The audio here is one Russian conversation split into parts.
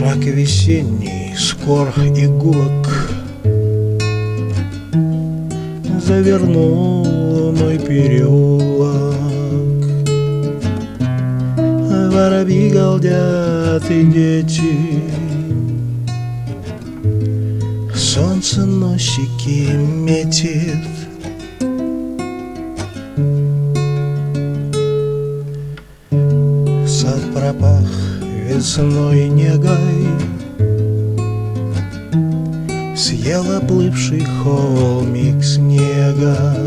Мрак весенний скор и гулок завернул мой переулок. Воробьи галдят и дети, солнце носики метит. Сад пропах весной негой, съел оплывший холмик снега.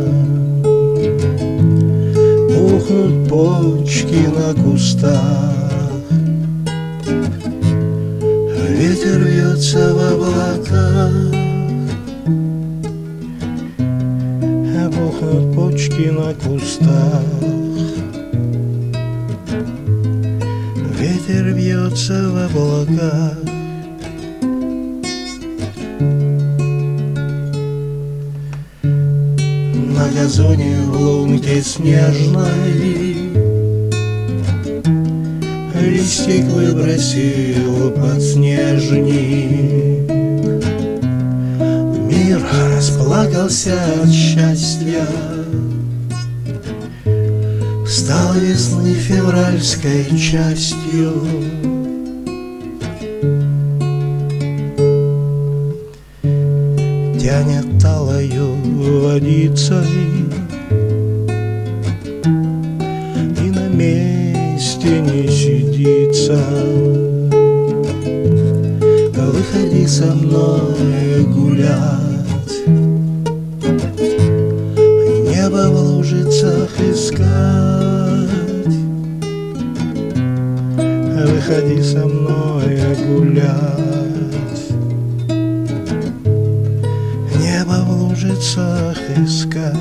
Пухнут почки на кустах, ветер вьется в облаках. Пухнут почки на кустах, ветер вьется в облаках. На газоне в лунке снежной листик выбросил подснежник. Мир расплакался от счастья, стал весны февральской частью. Тянет талою водицей и на месте не сидится. Выходи со мной гулять, небо в лужицах искать. Выходи со мной гулять, небо в лужицах искать.